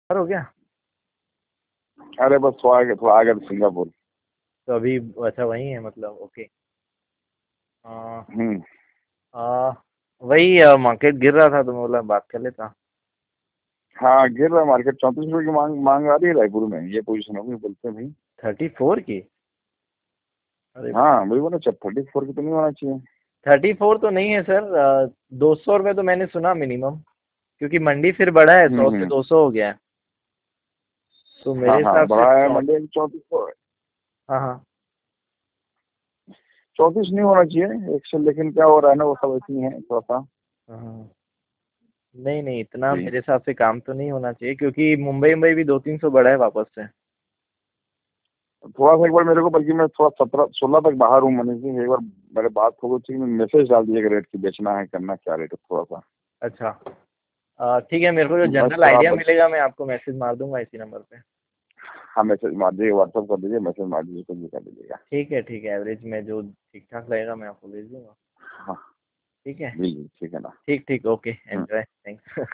हो गया? अरे बस थोड़ा आगे सिंगापुर। तो अभी अच्छा वही है मतलब, ओके। आ, हम्म। आ, वही मार्केट गिर रहा था तो मैं बोला बात कर लेता। हाँ गिर रहा मार्केट, 34 रुपये की मांग मांग आ रही है रायपुर में, ये पोजीशन होगी बोलते हैं भाई। 34 की? अरे हाँ वही बोला, 34 की तो नहीं होना चाहिए। 34 तो नहीं है सर, 200 रुपये तो मैंने सुना मिनिमम, क्योंकि मंडी फिर बढ़ा है, 100 से हम्म। 200 हो गया है। तो मेरे हाँ हाँ हिसाब से बढ़ा है मंडे में 34। हाँ हाँ। 34 नहीं होना चाहिए एक्चुअल, लेकिन क्या हो रहा है ना, वो सब ऐसी है थोड़ा सा। हाँ। नहीं नहीं, इतना जी। मेरे हिसाब से काम तो नहीं होना चाहिए, क्योंकि मुंबई मुंबई भी 200-300 बढ़ा है वापस से। थोड़ा सा एक बार मेरे को, बल्कि मैं थोड़ा 17-16 तक बाहर हूँ मनीष जी, एक बार मेरे बात हो गई, मैसेज डाल दीजिएगा रेट की, बेचना है करना क्या रेट है थोड़ा सा। अच्छा, ठीक है, मेरे को जो बस जनरल थोड़ा आइडिया मिलेगा मैं आपको मैसेज मार दूंगा इसी नंबर पे। हाँ मैसेज मार दीजिए, व्हाट्सअप कर दीजिए, मैसेज मार दीजिए, कुछ भी कर दीजिएगा। ठीक है, एवरेज में जो ठीक ठाक लगेगा मैं आपको भेज दूंगा। हाँ ठीक है। जी जी ठीक है ना। ठीक ठीक, ओके, हम्म। Enjoy, thanks.